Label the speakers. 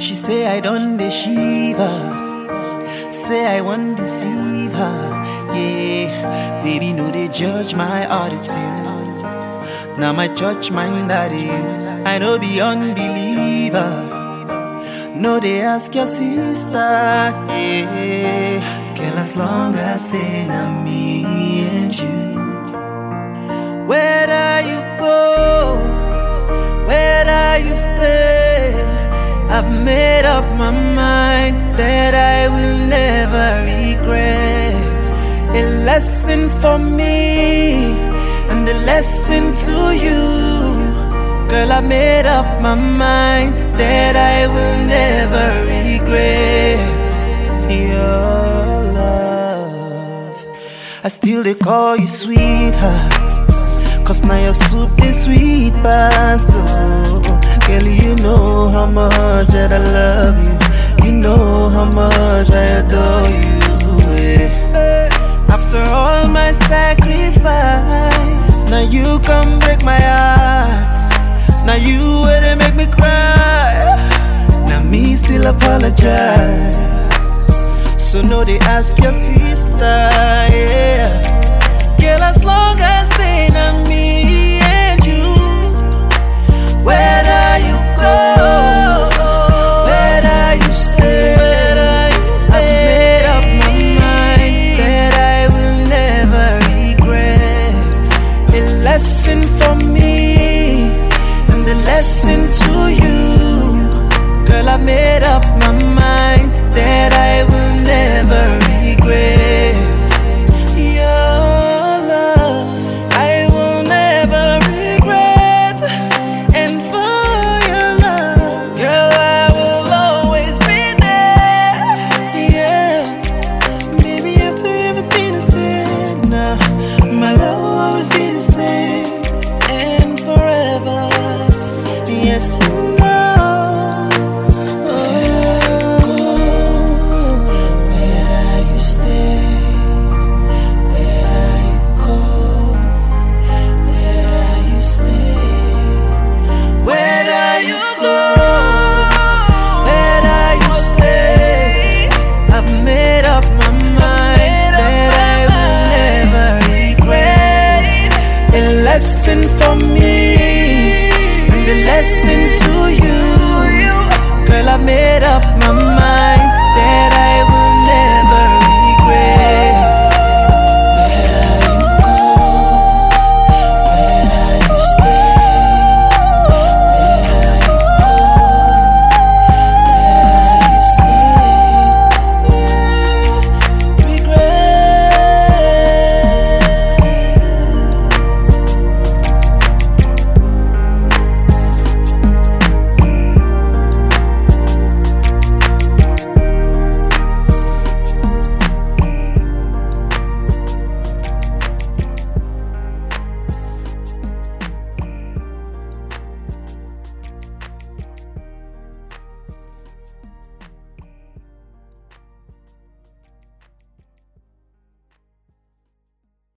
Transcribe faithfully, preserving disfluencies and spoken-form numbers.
Speaker 1: She say I don't deceive her. Say I won't deceive her. Yeah, baby, no, they judge my attitude. Now my church mind that they use. I know the unbeliever. No, they ask your sister. Yeah, girl, as long as say na me and you. Where you go, where you stay, I've made up my mind that I will never regret. A lesson for me and a lesson to you. Girl, I made up my mind that I will never regret your love. I still they call you sweetheart, cause now your soup is sweet past. Oh, girl, you know how much that I love you. You know how much I adore you. Yeah. After all my sacrifice, now you come break my heart. Now you where they make me cry. Now me still apologize. So no, they ask your sister. Yeah, girl, as long as say na me